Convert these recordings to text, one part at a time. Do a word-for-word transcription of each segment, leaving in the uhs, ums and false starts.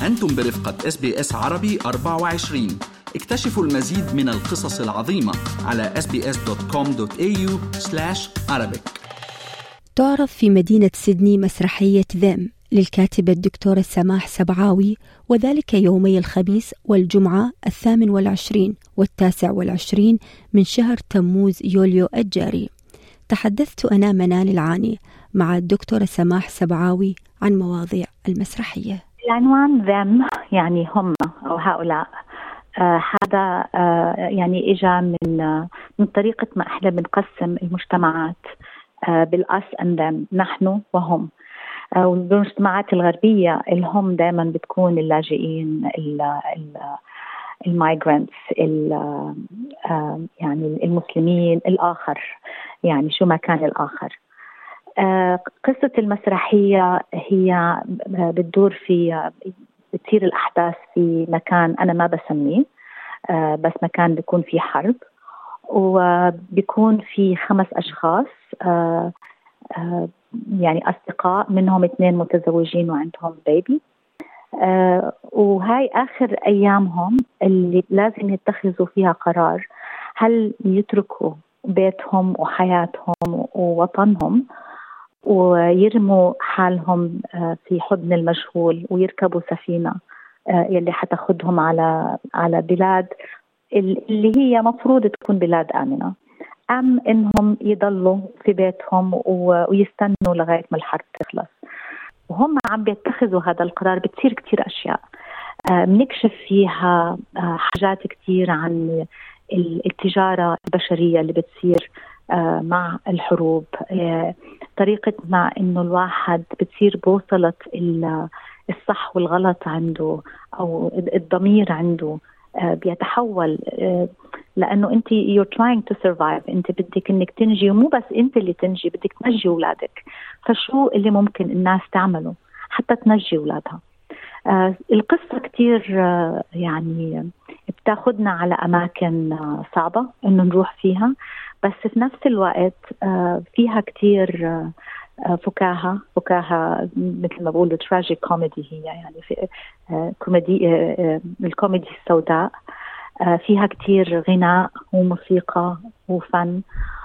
أنتم برفقة إس بي إس عربي أربعة وعشرين. اكتشفوا المزيد من القصص العظيمة على إس بي إس دوت كوم دوت إيه يو سلاش عربيك. تعرض في مدينة سيدني مسرحية ذم للكاتبة الدكتورة سماح سبعاوي، وذلك يومي الخميس والجمعة الثامن والعشرين والتاسع والعشرين من شهر تموز يوليو الجاري. تحدثت أنا منال العاني مع الدكتورة سماح سبعاوي عن مواضيع المسرحية. العنوان ذم يعني هم أو هؤلاء. آه هذا آه يعني إجا من آه من طريقة ما إحنا بنقسم المجتمعات آه بالأس and them، نحن وهم. آه والمجتمعات الغربية الهم دائما بتكون اللاجئين، المايجرانتس، يعني المسلمين، الآخر، يعني شو ما كان الآخر. آه قصة المسرحية هي بتدور في بتصير الأحداث في مكان أنا ما بسميه، آه بس مكان بيكون فيه حرب، وبيكون في خمس أشخاص آه آه يعني أصدقاء، منهم اثنين متزوجين وعندهم بيبي. آه وهاي آخر أيامهم اللي لازم يتخذوا فيها قرار، هل يتركوا بيتهم وحياتهم ووطنهم ويرموا حالهم في حضن المجهول ويركبوا سفينة يلي حتاخدهم على على بلاد اللي هي مفروض تكون بلاد آمنة، أم إنهم يضلوا في بيتهم ويستنوا لغاية ما الحرب تخلص. وهم عم بيتخذوا هذا القرار بتصير كتير أشياء بنكشف فيها حاجات كتير عن التجارة البشرية اللي بتصير مع الحروب، طريقة مع إنه الواحد بتصير بوصلة الصح والغلط عنده أو الضمير عنده بيتحول، لأنه أنت you're trying to survive، أنت بدك إنك تنجي، ومو بس أنت اللي تنجي، بدك تنجي أولادك. فشو اللي ممكن الناس تعمله حتى تنجي أولادها؟ آه القصة كتير آه يعني بتاخدنا على أماكن آه صعبة إنه نروح فيها، بس في نفس الوقت آه فيها كتير آه فكاهة فكاهة مثل ما بقولوا تراجيك كوميدي، هي يعني في آه كوميدي آه آه الكوميدي السوداء. آه فيها كتير غناء وموسيقى وفن،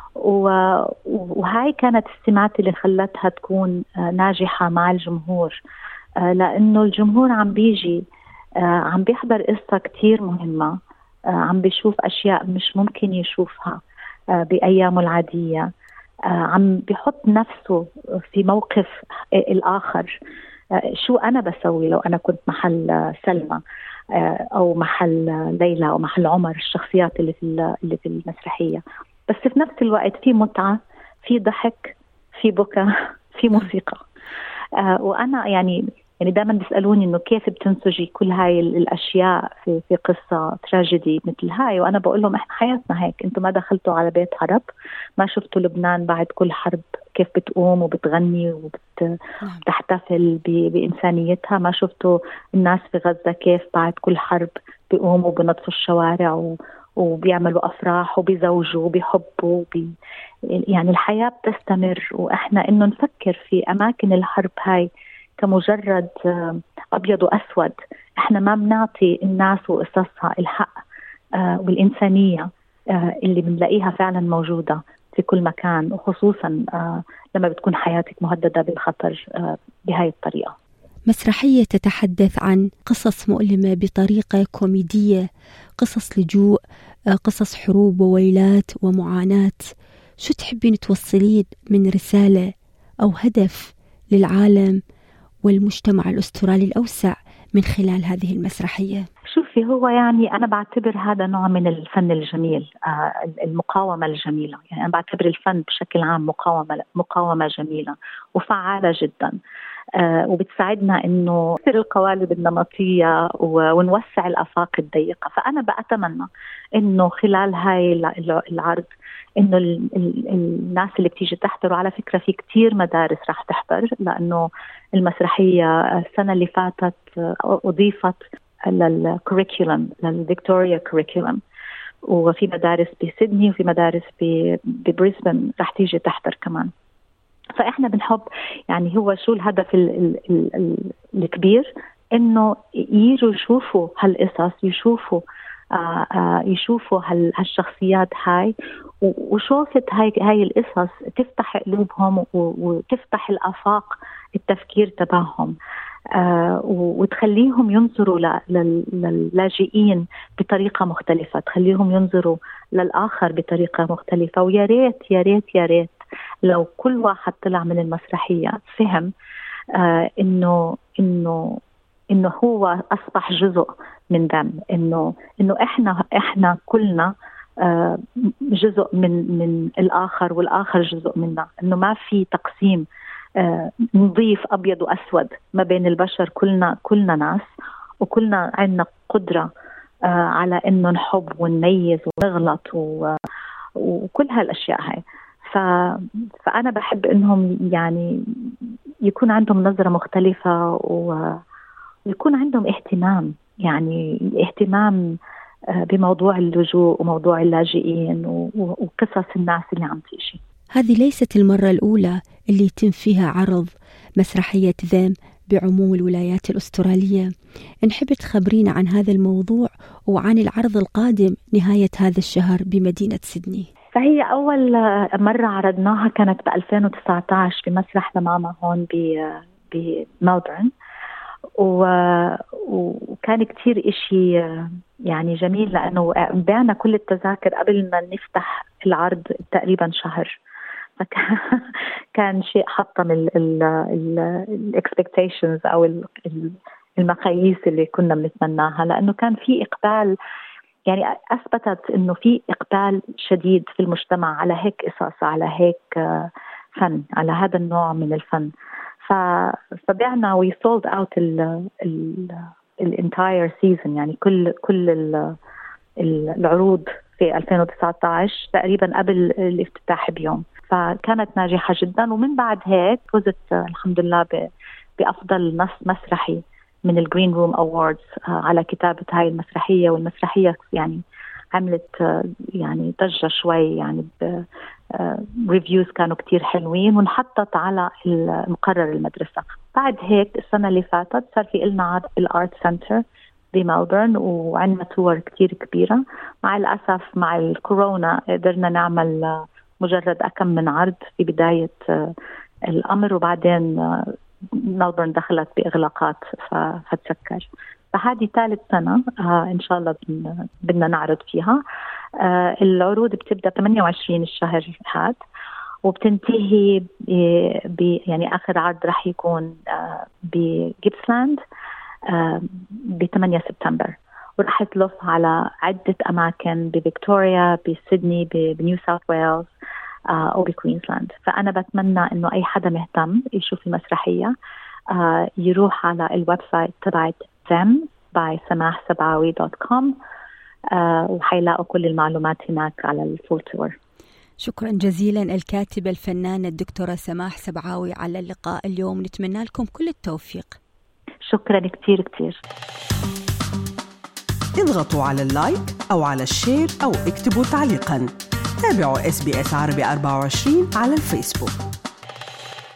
وهاي كانت السمات اللي خلتها تكون آه ناجحة مع الجمهور، لأنه الجمهور عم بيجي عم بيحضر قصة كتير مهمة، عم بيشوف أشياء مش ممكن يشوفها بأيامه العادية، عم بيحط نفسه في موقف الآخر. شو أنا بسوي لو أنا كنت محل سلمى أو محل ليلى أو محل عمر، الشخصيات اللي في اللي في المسرحية. بس في نفس الوقت في متعة، في ضحك، في بكاء، في موسيقى. آه وأنا يعني يعني دائما بيسألوني إنه كيف بتنسجي كل هاي الأشياء في في قصة تراجيدي مثل هاي، وأنا بقول لهم إحنا حياتنا هيك. أنتم ما دخلتوا على بيت حرب، ما شفتوا لبنان بعد كل حرب كيف بتقوم وبتغني وبتحتفل بإنسانيتها، ما شفتوا الناس في غزة كيف بعد كل حرب بيقوموا بنطفوا الشوارع و وبيعملوا أفراح وبيزوجوا وبيحبوا بي يعني الحياة بتستمر. وإحنا إنه نفكر في أماكن الحرب هاي كمجرد أبيض وأسود، إحنا ما بنعطي الناس وقصصها الحق والإنسانية اللي بنلاقيها فعلا موجودة في كل مكان، وخصوصا لما بتكون حياتك مهددة بالخطر بهاي الطريقة. مسرحية تتحدث عن قصص مؤلمة بطريقة كوميدية، قصص لجوء، قصص حروب وويلات ومعاناة. شو تحبين توصلين من رسالة أو هدف للعالم والمجتمع الأسترالي الأوسع من خلال هذه المسرحية؟ شوفي، هو يعني أنا بعتبر هذا نوع من الفن الجميل، المقاومة الجميلة. يعني أنا بعتبر الفن بشكل عام مقاومة مقاومة جميلة وفعالة جدا، آه وبتساعدنا إنه نكسر القوالب النمطية ونوسع الآفاق الضيقة. فأنا بأتمنى إنه خلال هاي العرض إنه ال ال الناس اللي بتيجي تحضر، وعلى فكرة في كتير مدارس راح تحضر، لأنه المسرحية السنة اللي فاتت أضيفت للكوريكولم، للفيكتوريا كوريكولم، وفي مدارس بسيدني وفي مدارس ببريسبن راح تيجي تحضر كمان. فإحنا بنحب يعني هو شو الهدف ال ال ال الكبير إنه ييجوا يشوفوا هالقصص، يشوفوا آه آه يشوفوا هال هالشخصيات هاي، وشوفت هاي هاي القصص تفتح قلوبهم وتفتح الآفاق التفكير تبعهم، آه وتخليهم ينظروا للاجئين بطريقة مختلفة، تخليهم ينظروا للآخر بطريقة مختلفة. ويا ريت يا ريت يا ريت لو كل واحد طلع من المسرحية فهم آه إنه إنه إنه هو أصبح جزء من دم، إنه إنه إحنا إحنا كلنا آه جزء من من الآخر، والآخر جزء منا، إنه ما في تقسيم آه نضيف أبيض وأسود ما بين البشر. كلنا كلنا ناس، وكلنا عندنا قدرة آه على إنه نحب ونميز ونغلط وكل هالأشياء هاي. فأنا بحب إنهم يعني يكون عندهم نظرة مختلفة، ويكون عندهم اهتمام، يعني اهتمام بموضوع اللجوء وموضوع اللاجئين وقصص الناس اللي عم تيجي. هذه ليست المرة الأولى اللي يتم فيها عرض مسرحية ذم بعموم الولايات الأسترالية. نحب تخبرينا عن هذا الموضوع وعن العرض القادم نهاية هذا الشهر بمدينة سيدني. فهي أول مرة عرضناها كانت ب ألفين وتسعة عشر في مسرح لماما هون بملبورن، وكان كتير إشي يعني جميل، لأنه بعنا كل التذاكر قبل ما نفتح العرض تقريبا شهر، فكان شيء حطم الإكسبكتيشنز أو المقاييس اللي كنا بنتمناها، لأنه كان في إقبال، يعني أثبتت إنه في إقبال شديد في المجتمع على هيك قصص، على هيك فن، على هذا النوع من الفن. فبعنا we sold out ال ال الentire season، يعني كل كل العروض في ألفين وتسعة عشر تقريبا قبل الافتتاح بيوم، فكانت ناجحة جدا. ومن بعد هيك فزت الحمد لله بأفضل نص مسرحي من الجرين روم أووردز على كتابة هاي المسرحية. والمسرحية يعني عملت يعني ضجة شوي، يعني ريفيوز كانوا كتير حلوين، ونحطت على مقرر المدرسة. بعد هيك السنة اللي فاتت صار في إلنا عرض بالآرت سنتر بملبورن، وعندنا تور كتير كبيرة. مع الأسف مع الكورونا قدرنا نعمل مجرد أكم من عرض في بداية الأمر، وبعدين ملبورن دخلت بإغلاقات فتسكر. فهذه ثالث سنة آه إن شاء الله بدنا نعرض فيها. آه العروض بتبدأ ثمانية وعشرين الشهر هاد، وبتنتهي ب يعني آخر عرض رح يكون آه بجيبسلاند آه ب ثمانية سبتمبر، ورح تلف على عدة أماكن بفيكتوريا، بسيدني، بنيو ساوث ويلز آه أو بكوينزلاند. فأنا بتمنى إنه أي حدا مهتم يشوف المسرحية آه يروح على الويب سايت تبعت them by سماح سبعاوي دوت كوم آه وحيلاقوا كل المعلومات هناك على الفول تور. شكرا جزيلا الكاتبة الفنانة الدكتورة سماح سبعاوي على اللقاء اليوم، نتمنى لكم كل التوفيق. شكرا كتير كتير. اضغطوا على اللايك أو على الشير أو اكتبوا تعليقا. تابعوا إس بي إس عربي أربعة وعشرين على الفيسبوك.